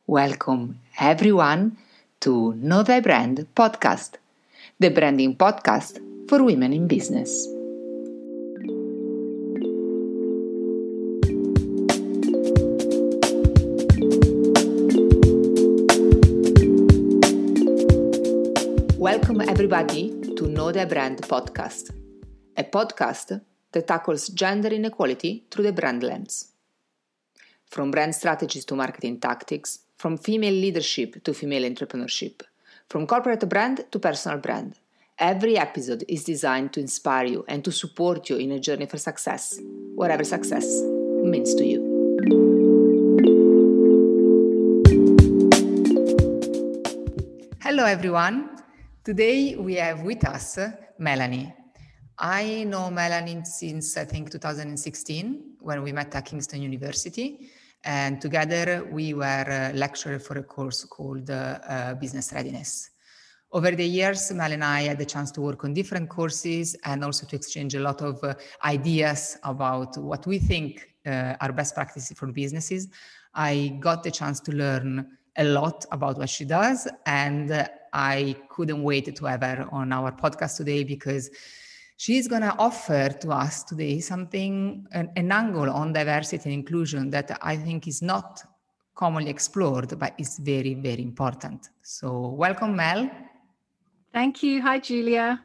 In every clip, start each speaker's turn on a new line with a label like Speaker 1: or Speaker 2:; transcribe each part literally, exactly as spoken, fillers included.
Speaker 1: Welcome everyone to Know Thy Brand podcast, the branding podcast for women in business. Welcome everybody to Know Thy Brand podcast, a podcast that tackles gender inequality through the brand lens. From brand strategies to marketing tactics, from female leadership to female entrepreneurship, from corporate brand to personal brand, every episode is designed to inspire you and to support you in a journey for success, whatever success means to you. Hello everyone. Today we have with us Melanie. I know Melanie since I think two thousand sixteen when we met at Kingston University, and together we were a lecturer for a course called uh, uh, Business Readiness. Over the years, Mel and I had the chance to work on different courses and also to exchange a lot of uh, ideas about what we think uh, are best practices for businesses. I got the chance to learn a lot about what she does, and uh, I couldn't wait to have her on our podcast today because she's going to offer to us today something, an, an angle on diversity and inclusion that I think is not commonly explored, but is very, very important. So welcome, Mel.
Speaker 2: Thank you. Hi, Julia.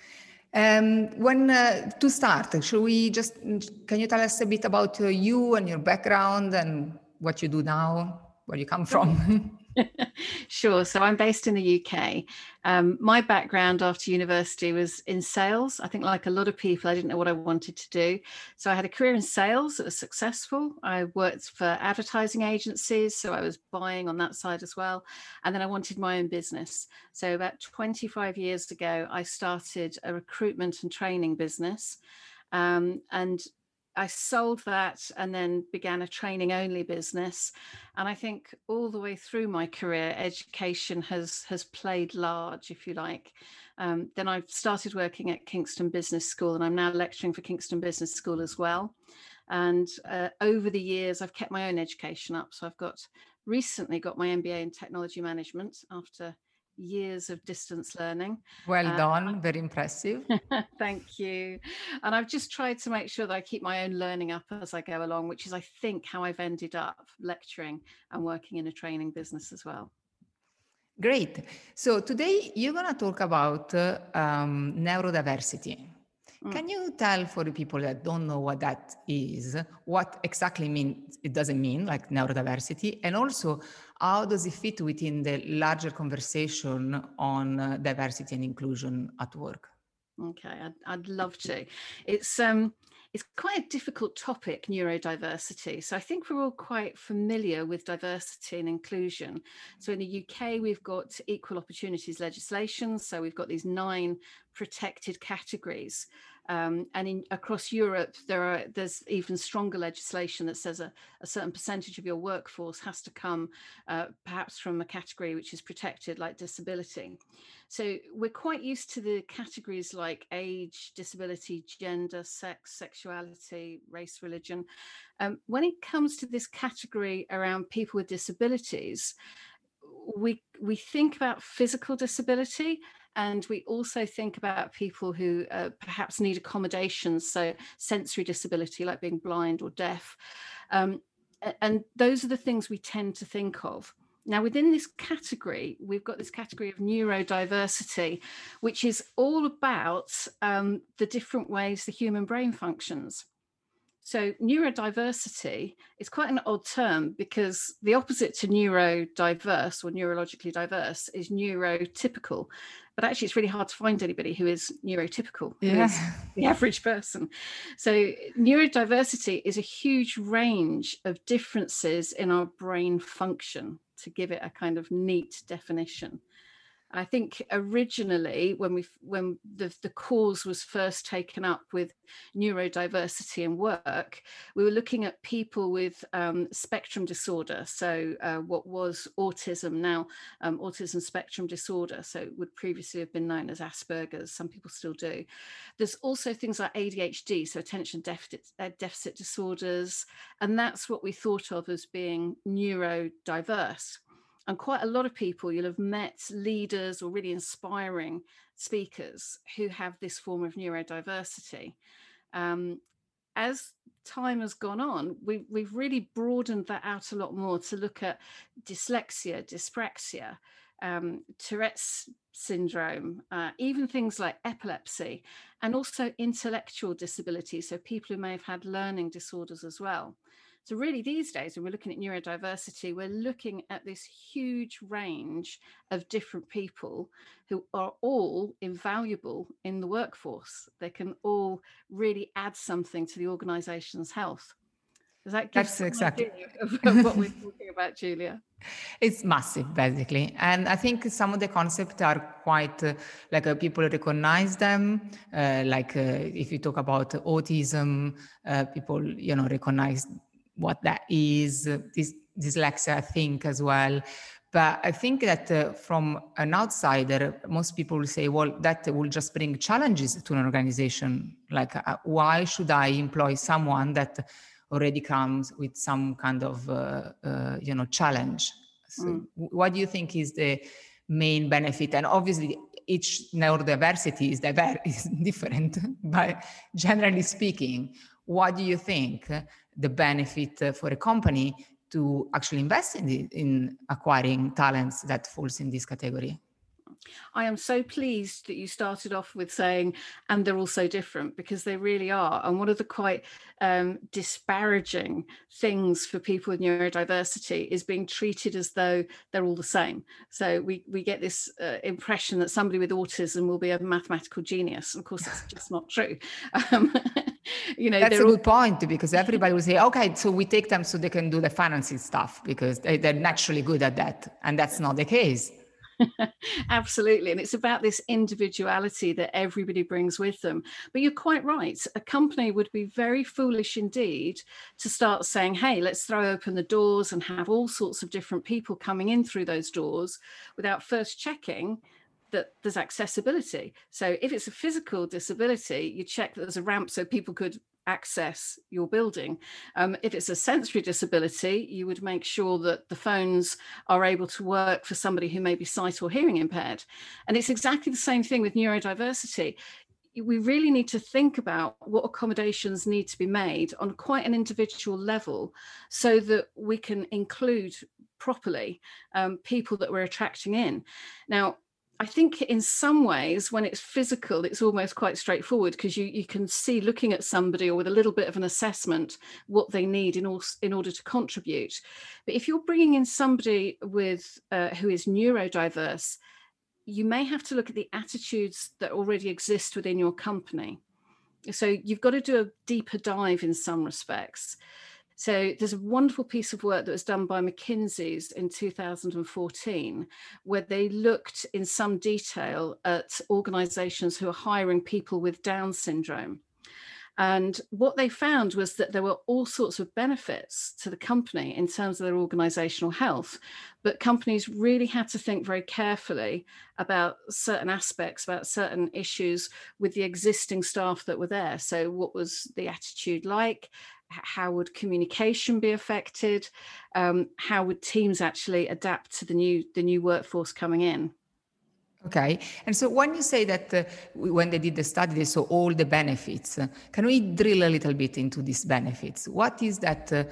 Speaker 1: Um, when uh, to start, should we just, can you tell us a bit about uh, you and your background and what you do now, where you come from?
Speaker 2: Sure. So I'm based in the U K. Um, my background after university was in sales. I think like a lot of people, I didn't know what I wanted to do. So I had a career in sales that was successful. I worked for advertising agencies, so I was buying on that side as well. And then I wanted my own business. So about twenty-five years ago, I started a recruitment and training business. Um, and I sold that and then began a training only business. And I think all the way through my career, education has has played large, if you like. Um, then I started working at Kingston Business School, and I'm now lecturing for Kingston Business School as well. And uh, over the years, I've kept my own education up. So I've got recently got my M B A in technology management after years of distance learning.
Speaker 1: Well done, uh, very impressive.
Speaker 2: Thank you. And I've just tried to make sure that I keep my own learning up as I go along, which is, I think, how I've ended up lecturing and working in a training business as well.
Speaker 1: Great. So today you're going to talk about uh, um, neurodiversity. Mm. Can you tell for the people that don't know what that is, what exactly mean, it doesn't mean, like neurodiversity, and also how does it fit within the larger conversation on uh, diversity and inclusion at work?
Speaker 2: Okay, I'd, I'd love to. It's um, it's quite a difficult topic, neurodiversity. So I think we're all quite familiar with diversity and inclusion. So in the U K, we've got equal opportunities legislation. So we've got these nine protected categories. Um, and in, across Europe, there are there's even stronger legislation that says a, a certain percentage of your workforce has to come uh, perhaps from a category which is protected, like disability. So we're quite used to the categories like age, disability, gender, sex, sexuality, race, religion. Um, when it comes to this category around people with disabilities, we we think about physical disability, and we also think about people who uh, perhaps need accommodations, so sensory disability like being blind or deaf. Um, and those are the things we tend to think of. Now, within this category, we've got this category of neurodiversity, which is all about um, the different ways the human brain functions. So neurodiversity is quite an odd term because the opposite to neurodiverse or neurologically diverse is neurotypical. But actually, it's really hard to find anybody who is neurotypical,
Speaker 1: yeah.
Speaker 2: who is the average person. So neurodiversity is a huge range of differences in our brain function, to give it a kind of neat definition. I think originally when we when the, the cause was first taken up with neurodiversity in work, we were looking at people with um, spectrum disorder. So uh, what was autism, now um, autism spectrum disorder. So it would previously have been known as Asperger's. Some people still do. There's also things like A D H D, so attention deficit, uh, deficit disorders. And that's what we thought of as being neurodiverse. And quite a lot of people, you'll have met leaders or really inspiring speakers who have this form of neurodiversity. Um, as time has gone on, we, we've really broadened that out a lot more to look at dyslexia, dyspraxia, um, Tourette's syndrome, uh, even things like epilepsy, and also intellectual disability. So people who may have had learning disorders as well. So really these days, when we're looking at neurodiversity, we're looking at this huge range of different people who are all invaluable in the workforce. They can all really add something to the organization's health. Does that give
Speaker 1: That's
Speaker 2: some
Speaker 1: exactly.
Speaker 2: idea of, of what we're talking about, Julia?
Speaker 1: It's massive, basically. And I think some of the concepts are quite uh, like uh, people recognize them. Uh, like uh, if you talk about autism, uh, people, you know, recognize what that is. Uh, this dyslexia, I think, as well. But I think that uh, from an outsider, most people will say, well, that will just bring challenges to an organization. Like, uh, why should I employ someone that already comes with some kind of, uh, uh, you know, challenge? So
Speaker 2: Mm.
Speaker 1: what do you think is the main benefit? And obviously, each neurodiversity is, diver- is different, but generally speaking, what do you think the benefit for a company to actually invest in, the, in acquiring talents that falls in this category?
Speaker 2: I am so pleased that you started off with saying, and they're all so different, because they really are. And one of the quite um, disparaging things for people with neurodiversity is being treated as though they're all the same. So we, we get this uh, impression that somebody with autism will be a mathematical genius. And of course, it's just not true. Um, you know,
Speaker 1: that's a
Speaker 2: all-
Speaker 1: good point, because everybody will say, okay, so we take them so they can do the financing stuff because they, they're naturally good at that. And that's not the case.
Speaker 2: Absolutely. And it's about this individuality that everybody brings with them. But you're quite right. A company would be very foolish indeed to start saying, hey, let's throw open the doors and have all sorts of different people coming in through those doors without first checking that there's accessibility. So if it's a physical disability, you check that there's a ramp so people could access your building. Um, if it's a sensory disability, you would make sure that the phones are able to work for somebody who may be sight or hearing impaired. And it's exactly the same thing with neurodiversity. We really need to think about what accommodations need to be made on quite an individual level so that we can include properly um, people that we're attracting in. Now, I think in some ways, when it's physical, it's almost quite straightforward because you, you can see looking at somebody or with a little bit of an assessment what they need in, all, in order to contribute. But if you're bringing in somebody with uh, who is neurodiverse, you may have to look at the attitudes that already exist within your company. So you've got to do a deeper dive in some respects. So there's a wonderful piece of work that was done by McKinsey's in two thousand fourteen, where they looked in some detail at organizations who are hiring people with Down syndrome. And what they found was that there were all sorts of benefits to the company in terms of their organizational health, but companies really had to think very carefully about certain aspects, about certain issues with the existing staff that were there. So what was the attitude like? How would communication be affected? Um, how would teams actually adapt to the new, the new workforce coming in?
Speaker 1: Okay. And so when you say that uh, when they did the study, they saw all the benefits, uh, can we drill a little bit into these benefits? What is that, uh,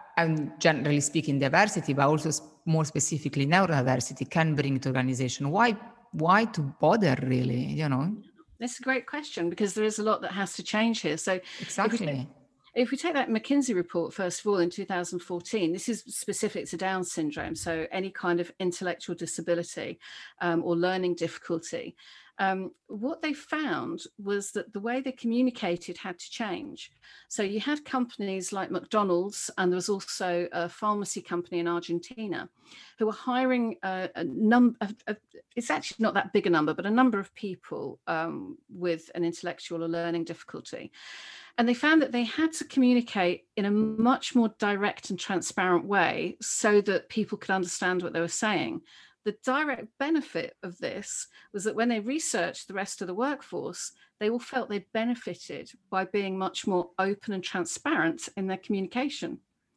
Speaker 1: I'm generally speaking diversity, but also more specifically neurodiversity can bring to organization? Why, why to bother really, you know?
Speaker 2: That's a great question because there is a lot that has to change here. So
Speaker 1: Exactly.
Speaker 2: If we take, if we take that McKinsey report, first of all, in two thousand fourteen, this is specific to Down syndrome, so any kind of intellectual disability um, or learning difficulty. Um, what they found was that the way they communicated had to change. So you had companies like McDonald's, and there was also a pharmacy company in Argentina who were hiring a, a number, it's actually not that big a number, but a number of people um, with an intellectual or learning difficulty. And they found that they had to communicate in a much more direct and transparent way so that people could understand what they were saying. The direct benefit of this was that when they researched the rest of the workforce, they all felt they benefited by being much more open and transparent in their communication.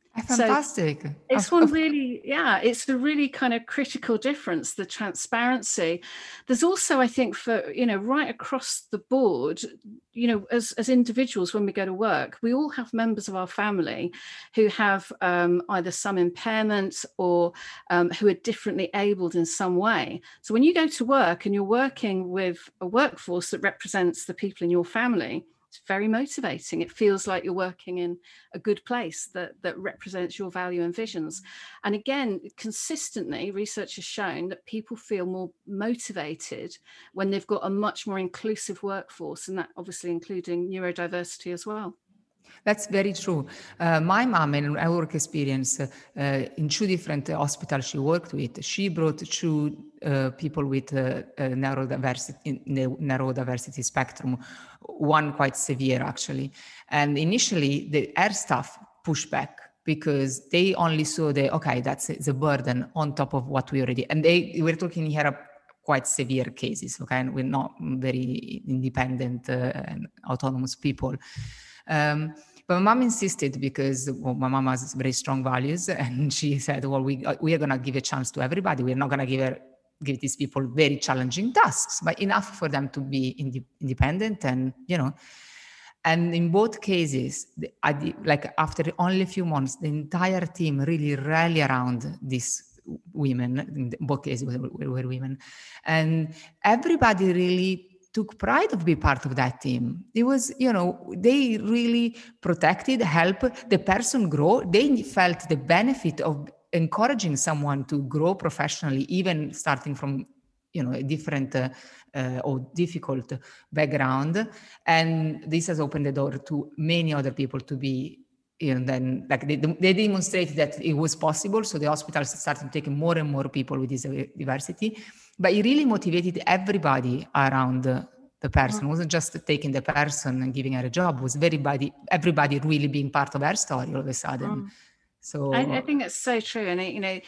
Speaker 1: Fantastic.
Speaker 2: So it's one really, yeah, it's a really kind of critical difference, the transparency. There's also, I think, for, you know, right across the board, you know, as, as individuals, when we go to work, we all have members of our family who have um, either some impairment or um, who are differently abled in some way. So when you go to work and you're working with a workforce that represents the people in your family, it's very motivating. It feels like you're working in a good place that, that represents your value and visions. And again, consistently, research has shown that people feel more motivated when they've got a much more inclusive workforce, and that obviously including neurodiversity as well.
Speaker 1: That's very true. Uh, my mom, in her work experience, uh, in two different hospitals she worked with, she brought two uh, people with uh, uh, neurodiversity, in the neurodiversity spectrum, one quite severe actually. And initially, the her staff pushed back because they only saw the, okay, that's the burden on top of what we already, and they we're talking here of quite severe cases, okay, and we're not very independent uh, and autonomous people. Um, but my mom insisted because well, my mom has very strong values, and she said, well, we, we are going to give a chance to everybody. We're not going to give her, give these people very challenging tasks, but enough for them to be ind- independent and, you know, and in both cases, the, like after only a few months, the entire team really rallied around these women. In both cases were, were women. And everybody really took pride of being part of that team. It was, you know, they really protected, helped the person grow. They felt the benefit of encouraging someone to grow professionally, even starting from, you know, a different uh, uh, or difficult background. And this has opened the door to many other people to be, you know, then like they, they demonstrated that it was possible. So the hospitals started taking more and more people with this diversity. But it really motivated everybody around the, the person. It wasn't just taking the person and giving her a job. It was everybody, everybody really being part of her story all of a sudden. Mm. So
Speaker 2: I, I think that's so true. And, it, you know,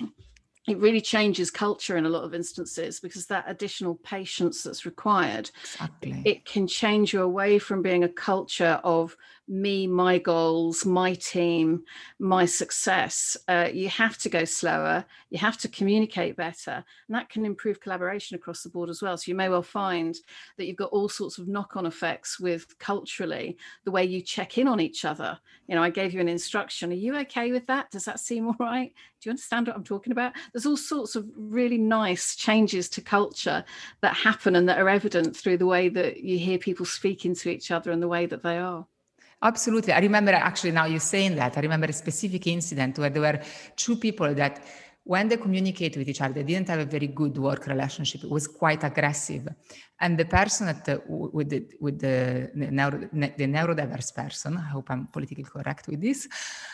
Speaker 2: it really changes culture in a lot of instances, because that additional patience that's required,
Speaker 1: exactly.
Speaker 2: it can change you away from being a culture of me, my goals, my team, my success. Uh, you have to go slower. You have to communicate better. And that can improve collaboration across the board as well. So you may well find that you've got all sorts of knock-on effects with culturally the way you check in on each other. You know, I gave you an instruction. Are you okay with that? Does that seem all right? Do you understand what I'm talking about? There's all sorts of really nice changes to culture that happen and that are evident through the way that you hear people speaking to each other and the way that they are.
Speaker 1: Absolutely. I remember actually now you're saying that, I remember a specific incident where there were two people that when they communicated with each other, they didn't have a very good work relationship. It was quite aggressive. And the person that, uh, with, the, with the, neuro, the neurodiverse person, I hope I'm politically correct with this,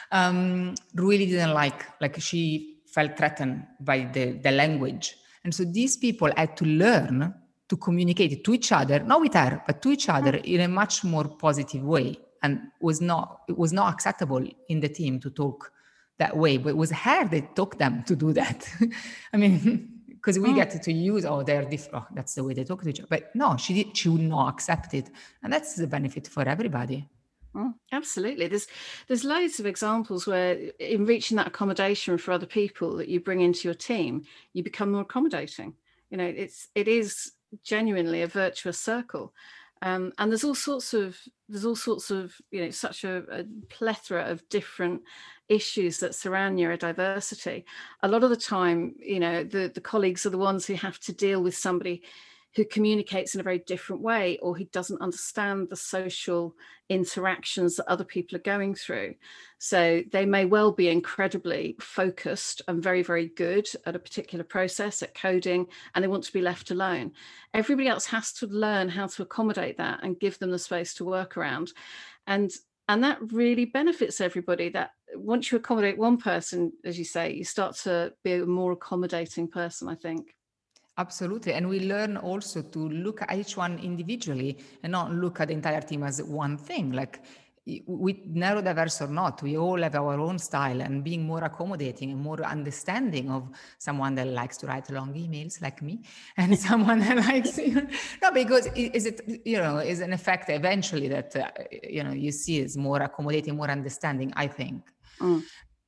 Speaker 1: um, really didn't like, like she felt threatened by the, the language. And so these people had to learn to communicate to each other, not with her, but to each other in a much more positive way. And was not, it was not acceptable in the team to talk that way, but it was her that took them to do that. I mean, because we mm. get to use, oh, they're different, oh, that's the way they talk to each other. But no, she did, she would not accept it. And that's the benefit for everybody.
Speaker 2: Mm, absolutely. There's there's loads of examples where in reaching that accommodation for other people that you bring into your team, you become more accommodating. You know, it's it is genuinely a virtuous circle. Um, and there's all sorts of there's all sorts of you know such a, a plethora of different issues that surround neurodiversity. A lot of the time, you know, the the colleagues are the ones who have to deal with somebody who communicates in a very different way, or who doesn't understand the social interactions that other people are going through. So they may well be incredibly focused and very, very good at a particular process, at coding, and they want to be left alone. Everybody else has to learn how to accommodate that and give them the space to work around. And, and that really benefits everybody. That once you accommodate one person, as you say, you start to be a more accommodating person, I think.
Speaker 1: Absolutely. And we learn also to look at each one individually and not look at the entire team as one thing. Like with neurodiverse or not, we all have our own style, and being more accommodating and more understanding of someone that likes to write long emails like me, and someone that likes, you know, no, because is it, you know, is an effect eventually that, uh, you know, you see is more accommodating, more understanding, I think.
Speaker 2: Mm.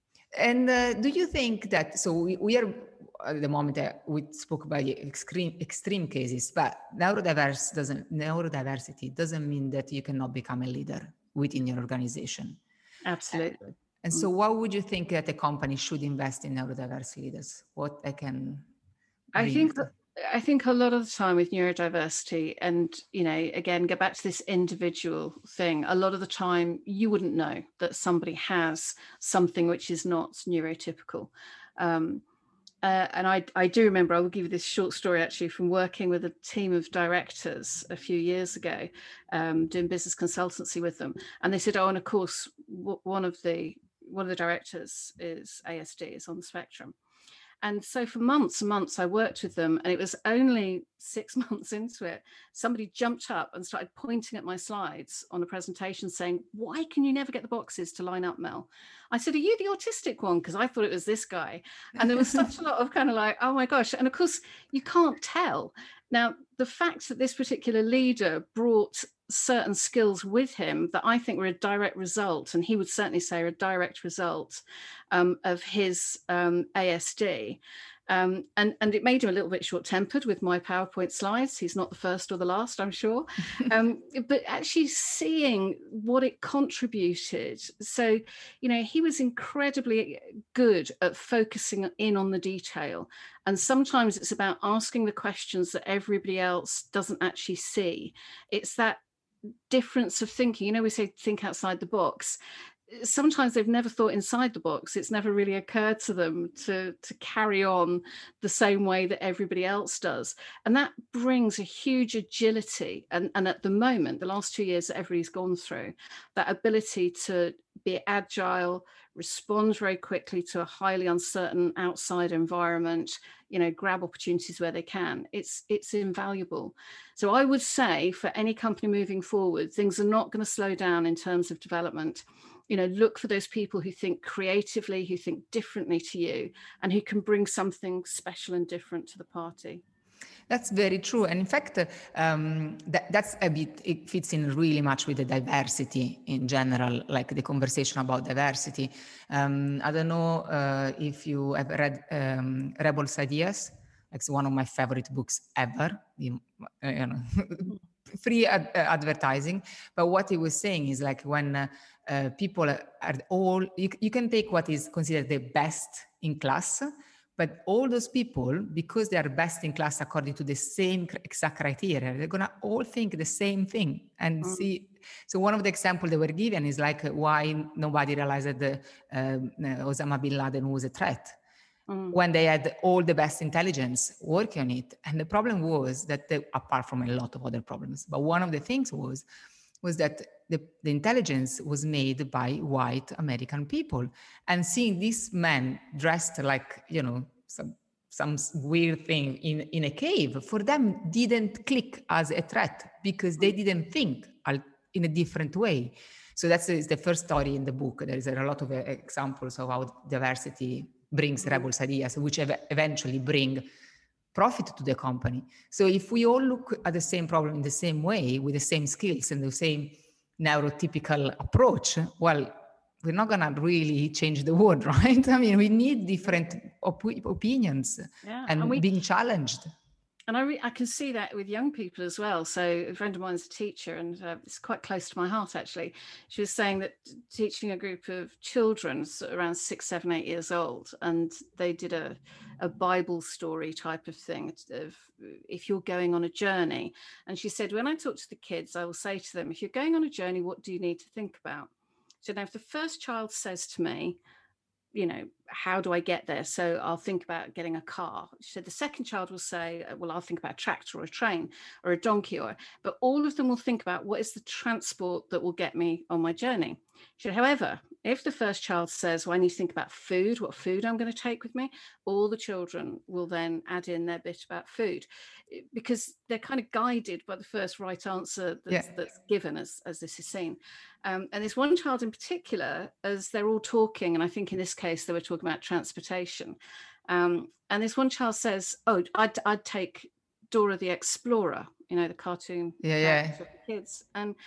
Speaker 1: And uh, do you think that, so we, we are at the moment uh, we spoke about extreme extreme cases, but neurodiverse doesn't neurodiversity doesn't mean that you cannot become a leader within your organization.
Speaker 2: Absolutely.
Speaker 1: And so what would you think that a company should invest in neurodiverse leaders? What they can
Speaker 2: I
Speaker 1: bring
Speaker 2: think
Speaker 1: to-
Speaker 2: that I think a lot of the time with neurodiversity, and you know, again, go back to this individual thing, a lot of the time you wouldn't know that somebody has something which is not neurotypical. Um, uh, and I, I do remember, I will give you this short story actually from working with a team of directors a few years ago, um, doing business consultancy with them. And they said, oh, and of course, w- one of the one of the directors is A S D, is on the spectrum. And so for months and months, I worked with them. And it was only six months into it, somebody jumped up and started pointing at my slides on a presentation saying, why can you never get the boxes to line up, Mel? I said, are you the autistic one? Because I thought it was this guy. And there was such a lot of kind of like, oh my gosh. And of course, you can't tell. Now, the fact that this particular leader brought certain skills with him that I think were a direct result, and he would certainly say are a direct result um, of his um, A S D. Um, and, and it made him a little bit short-tempered with my PowerPoint slides. He's not the first or the last, I'm sure. Um, but actually seeing what it contributed. So, you know, he was incredibly good at focusing in on the detail. And sometimes it's about asking the questions that everybody else doesn't actually see. It's that difference of thinking. You know, we say think outside the box. Sometimes they've never thought inside the box. It's never really occurred to them to, to carry on the same way that everybody else does. And that brings a huge agility. And, and at the moment, the last two years that everybody's gone through, that ability to be agile, respond very quickly to a highly uncertain outside environment, you know, grab opportunities where they can. It's, it's invaluable. So I would say for any company moving forward, things are not going to slow down in terms of development. You know, look for those people who think creatively, who think differently to you, and who can bring something special and different to the party.
Speaker 1: That's very true. And in fact, um, that, that's a bit, it fits in really much with the diversity in general, like the conversation about diversity. Um, I don't know uh, if you have read um, Rebel's Ideas. It's one of my favorite books ever. You, you know, free ad- uh, advertising. But what he was saying is like when uh, uh, people are all, you, you can take what is considered the best in class, but all those people, because they are best in class according to the same exact criteria, they're gonna all think the same thing and mm. see. So one of the examples they were given is like why nobody realized that the, um, Osama bin Laden was a threat. Mm. When they had all the best intelligence working on it. And the problem was that, they, apart from a lot of other problems, but one of the things was, was that the, the intelligence was made by white American people. And seeing this man dressed like, you know, some, some weird thing in, in a cave, for them didn't click as a threat because they didn't think in a different way. So that's the first story in the book. There is a lot of examples of how diversity brings Rebel's Ideas, which eventually bring profit to the company. So if we all look at the same problem in the same way, with the same skills and the same neurotypical approach, well, we're not going to really change the world, right? I mean, we need different op- opinions yeah, and, and we, being challenged.
Speaker 2: And I, re- I can see that with young people as well. So a friend of mine's a teacher, and uh, it's quite close to my heart, actually. She was saying that teaching a group of children around six, seven, eight years old, and they did a, a Bible story type of thing of if you're going on a journey. And she said, when I talk to the kids, I will say to them, if you're going on a journey, what do you need to think about? So now if the first child says to me, you know, how do I get there? So I'll think about getting a car. So the second child will say, well, I'll think about a tractor or a train or a donkey, or, but all of them will think about what is the transport that will get me on my journey. So, however, if the first child says, well, I need to think about food, what food I'm going to take with me, all the children will then add in their bit about food, because they're kind of guided by the first right answer that's, yeah. that's given as, as this is seen. Um, and there's one child in particular, as they're all talking, and I think in this case they were talking about transportation. Um, and this one child says, oh, I'd, I'd take Dora the Explorer, you know, the cartoon
Speaker 1: yeah, yeah.
Speaker 2: for the kids. And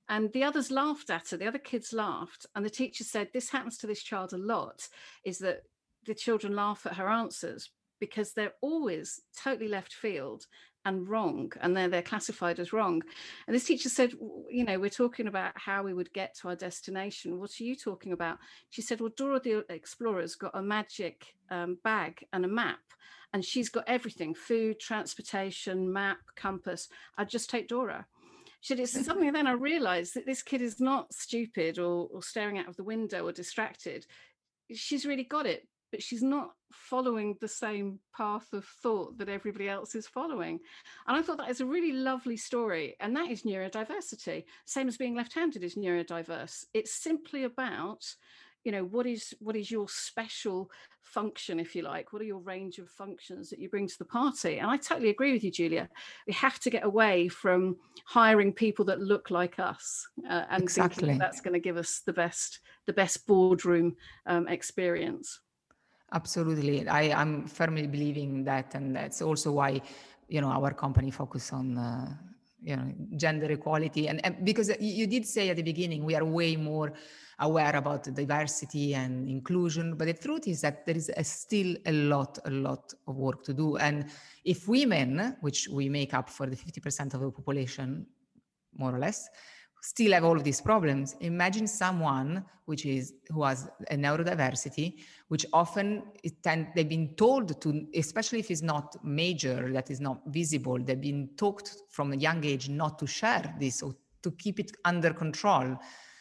Speaker 2: And the others laughed at her, the other kids laughed. And the teacher said, this happens to this child a lot, is that the children laugh at her answers because they're always totally left field and wrong, and they're, they're classified as wrong. And this teacher said, you know, we're talking about how we would get to our destination. What are you talking about? She said, well, Dora the Explorer's got a magic um, bag and a map, and she's got everything: food, transportation, map, compass. I'd just take Dora. She said, it's something. Then I realized that this kid is not stupid or, or staring out of the window or distracted. She's really got it, but she's not following the same path of thought that everybody else is following. And I thought that is a really lovely story. And that is neurodiversity. Same as being left-handed is neurodiverse. It's simply about, you know, what is what is your special function, if you like? What are your range of functions that you bring to the party? And I totally agree with you, Julia. We have to get away from hiring people that look like us uh, and
Speaker 1: Exactly.
Speaker 2: thinking that's going to give us the best the best boardroom um, experience.
Speaker 1: Absolutely. I, I'm firmly believing that. And that's also why, you know, our company focus on, uh, you know, gender equality. And, and because you, you did say at the beginning, we are way more aware about diversity and inclusion. But the truth is that there is a, still a lot, a lot of work to do. And if women, which we make up for the fifty percent of the population, more or less, still have all of these problems, imagine someone which is who has a neurodiversity, which often it tend, they've been told to, especially if it's not major, that is not visible, they've been taught from a young age not to share this or to keep it under control.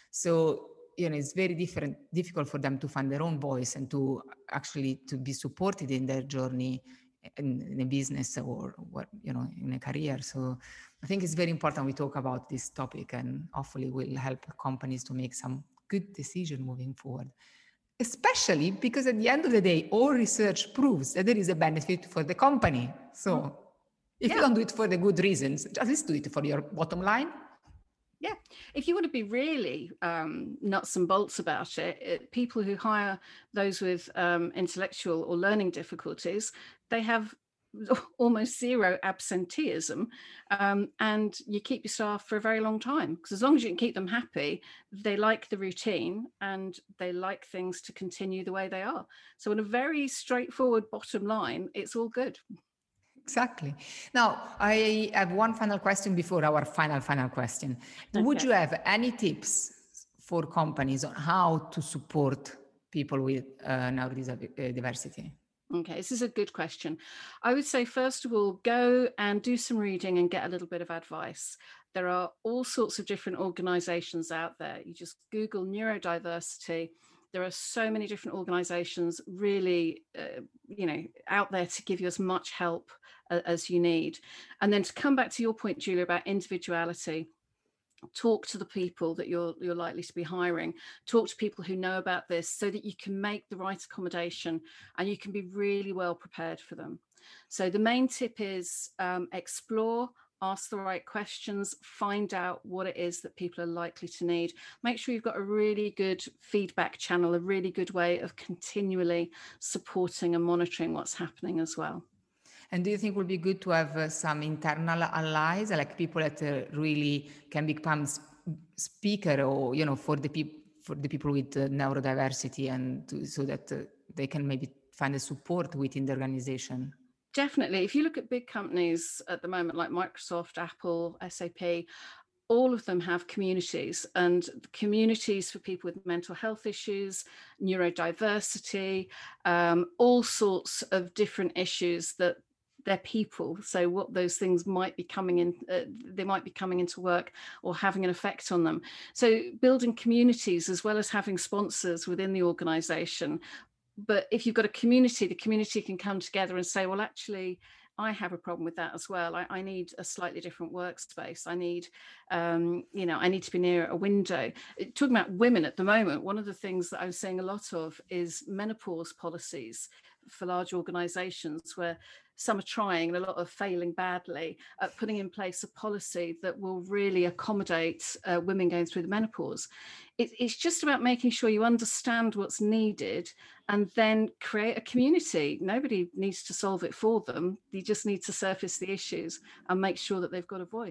Speaker 1: So, you know, it's very different, difficult for them to find their own voice and to actually to be supported in their journey in, in a business or what, you know, in a career. So I think it's very important we talk about this topic, and hopefully will help companies to make some good decision moving forward. Especially because at the end of the day, all research proves that there is a benefit for the company. So if yeah. you don't do it for the good reasons, at least do it for your bottom line.
Speaker 2: Yeah, if you want to be really um, nuts and bolts about it, it, people who hire those with um, intellectual or learning difficulties, they have almost zero absenteeism, um, and you keep your staff for a very long time, because as long as you can keep them happy, they like the routine and they like things to continue the way they are. So in a very straightforward bottom line, it's all good.
Speaker 1: Exactly. Now, I have one final question before our final, final question. Okay. Would you have any tips for companies on how to support people with uh, neurodiversity?
Speaker 2: Okay, this is a good question. I would say, first of all, go and do some reading and get a little bit of advice. There are all sorts of different organizations out there. You just Google neurodiversity. There are so many different organizations really, uh, you know, out there to give you as much help uh, as you need. And then to come back to your point, Julia, about individuality, talk to the people that you're you're likely to be hiring, talk to people who know about this so that you can make the right accommodation and you can be really well prepared for them. So the main tip is um, explore, ask the right questions, find out what it is that people are likely to need. Make sure you've got a really good feedback channel, a really good way of continually supporting and monitoring what's happening as well.
Speaker 1: And do you think it would be good to have uh, some internal allies, like people that uh, really can become sp- speaker, or you know, for the people for the people with uh, neurodiversity, and to, so that uh, they can maybe find a support within the organization?
Speaker 2: Definitely. If you look at big companies at the moment, like Microsoft, Apple, S A P, all of them have communities, and communities for people with mental health issues, neurodiversity, um, all sorts of different issues that they're people. So what those things might be coming in, uh, they might be coming into work or having an effect on them. So building communities as well as having sponsors within the organization. But if you've got a community, the community can come together and say, well, actually, I have a problem with that as well. I, I need a slightly different workspace. I need, um, you know, I need to be near a window. Talking about women at the moment, one of the things that I'm seeing a lot of is menopause policies for large organizations, where some are trying and a lot are failing badly at putting in place a policy that will really accommodate uh, women going through the menopause. It, it's just about making sure you understand what's needed and then create a community. Nobody needs to solve it for them. You just need to surface the issues and make sure that they've got a voice.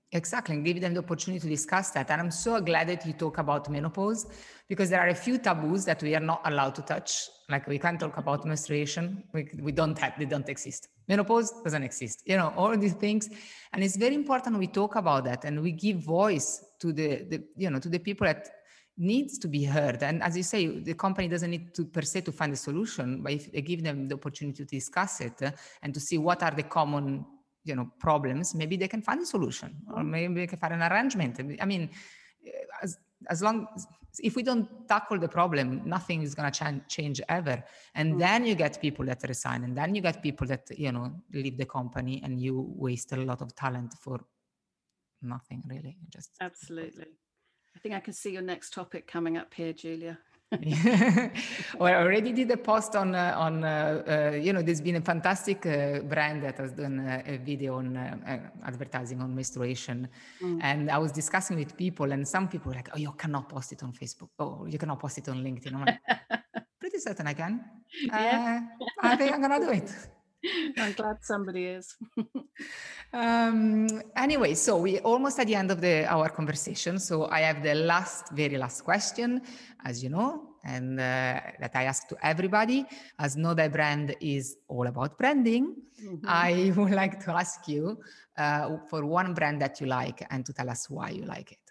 Speaker 1: Exactly, and give them the opportunity to discuss that. And I'm so glad that you talk about menopause, because there are a few taboos that we are not allowed to touch. Like we can't talk about menstruation. We, we don't have, they don't exist. Menopause doesn't exist. You know, all these things. And it's very important we talk about that and we give voice to the, the you know, to the people that needs to be heard. And as you say, the company doesn't need to per se to find a solution, but if they give them the opportunity to discuss it uh, and to see what are the common you know problems, maybe they can find a solution, or maybe they can find an arrangement. I mean, as as long as, if we don't tackle the problem, nothing is going to ch- change ever. And mm. then you get people that resign, and then you get people that you know leave the company, and you waste a lot of talent for nothing really. Just
Speaker 2: absolutely. I think I can see your next topic coming up here, Julia.
Speaker 1: Well, I already did a post on uh, on uh, uh, you know there's been a fantastic uh, brand that has done uh, a video on uh, uh, advertising on menstruation, mm. and I was discussing with people, and some people were like, oh, you cannot post it on Facebook, oh, you cannot post it on LinkedIn. I'm like, pretty certain I can.
Speaker 2: Yeah.
Speaker 1: uh, I think I'm gonna do it.
Speaker 2: I'm glad somebody is.
Speaker 1: um, anyway, so we almost at the end of the our conversation. So I have the last, very last question, as you know, and uh, that I ask to everybody. As Know Thy Brand is all about branding, mm-hmm. I would like to ask you uh, for one brand that you like and to tell us why you like it.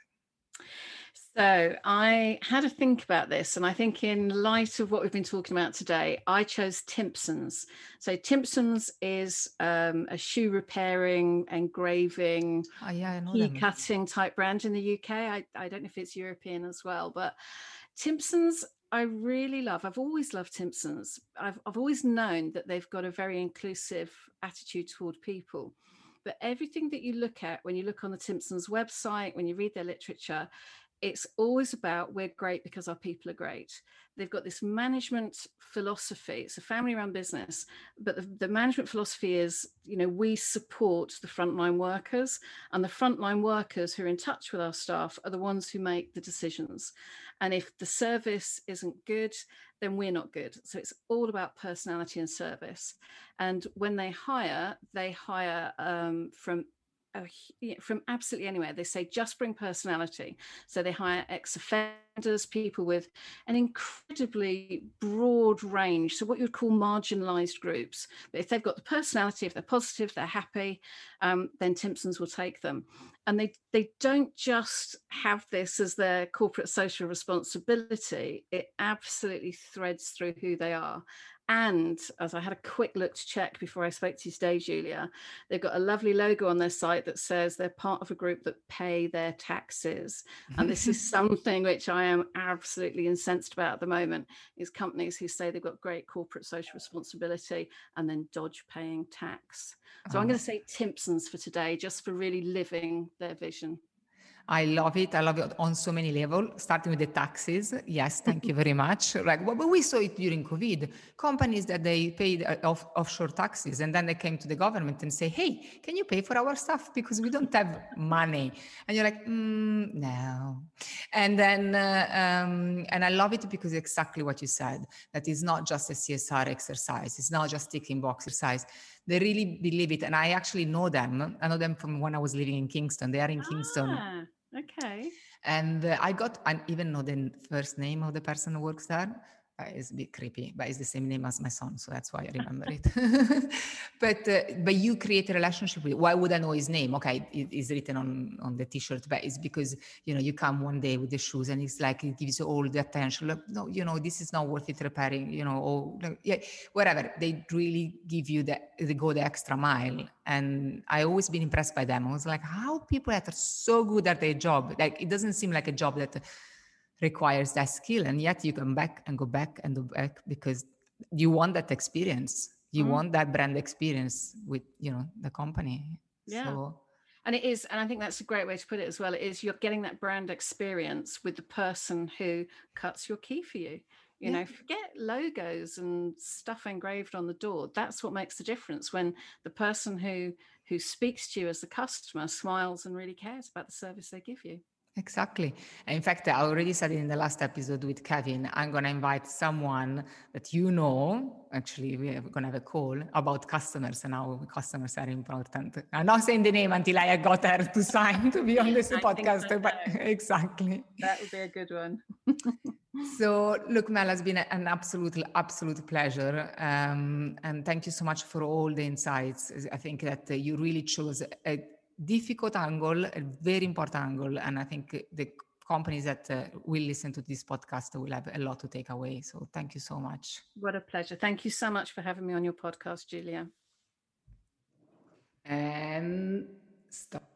Speaker 2: So I had to think about this, and I think in light of what we've been talking about today, I chose Timpsons. So Timpsons is um, a shoe repairing, engraving,
Speaker 1: oh, yeah, I know
Speaker 2: key
Speaker 1: them.
Speaker 2: cutting type brand in the U K. I, I don't know if it's European as well, but Timpsons I really love. I've always loved Timpsons. I've, I've always known that they've got a very inclusive attitude toward people. But everything that you look at when you look on the Timpsons website, when you read their literature, it's always about we're great because our people are great. They've got this management philosophy. It's a family-run business, but the, the management philosophy is, you know, we support the frontline workers, and the frontline workers who are in touch with our staff are the ones who make the decisions. And if the service isn't good, then we're not good. So it's all about personality and service. And when they hire, they hire um, from Oh, from absolutely anywhere. They say just bring personality. So they hire ex-offenders, people with an incredibly broad range. So what you would call marginalized groups. But if they've got the personality, if they're positive, they're happy, um, then Timpsons will take them. And they, they don't just have this as their corporate social responsibility. It absolutely threads through who they are. And as I had a quick look to check before I spoke to you today, Julia, they've got a lovely logo on their site that says they're part of a group that pay their taxes. And this is something which I am absolutely incensed about at the moment, is companies who say they've got great corporate social responsibility and then dodge paying tax. So oh. I'm going to say Timpsons for today, just for really living their vision.
Speaker 1: I love it. I love it on so many levels, starting with the taxes. Yes, thank you very much. Like, but we saw it during COVID. Companies that they paid off, offshore taxes, and then they came to the government and say, hey, can you pay for our stuff? Because we don't have money. And you're like, mm, no. And then, uh, um, and I love it because exactly what you said, that is not just a C S R exercise. It's not just ticking box exercise. They really believe it. And I actually know them. I know them from when I was living in Kingston. They are in Kingston.
Speaker 2: Ah, okay.
Speaker 1: And uh, I got, I even know the first name of the person who works there. Uh, it's a bit creepy, but it's the same name as my son, so that's why I remember it. but uh, but you create a relationship with it. Why would I know his name? Okay, it is written on, on the t-shirt, but it's because, you know, you come one day with the shoes and it's like, it gives you all the attention. Like, no, you know, this is not worth it repairing, you know, or yeah, whatever. They really give you the, they go the extra mile. And I always been impressed by them. I was like, how people that are so good at their job, like it doesn't seem like a job that requires that skill, and yet you come back and go back and go back because you want that experience. You mm. want that brand experience with, you know, the company.
Speaker 2: Yeah.
Speaker 1: So,
Speaker 2: and it is, and I think that's a great way to put it as well. It is, you're getting that brand experience with the person who cuts your key for you. You yeah. know, forget logos and stuff engraved on the door. That's what makes the difference, when the person who who speaks to you as the customer smiles and really cares about the service they give you.
Speaker 1: Exactly. In fact, I already said it in the last episode with Kevin, I'm going to invite someone that you know, actually, we're going to have a call about customers and how customers are important. I'm not saying the name until I got her to sign to be on this podcast, so but exactly.
Speaker 2: That would be a good one.
Speaker 1: So look, Mel, has been an absolute, absolute pleasure. Um, and thank you so much for all the insights. I think that uh, you really chose a difficult angle, a very important angle. And I think the companies that uh, will listen to this podcast will have a lot to take away. So thank you so much.
Speaker 2: What a pleasure. Thank you so much for having me on your podcast, Julia.
Speaker 1: And stop.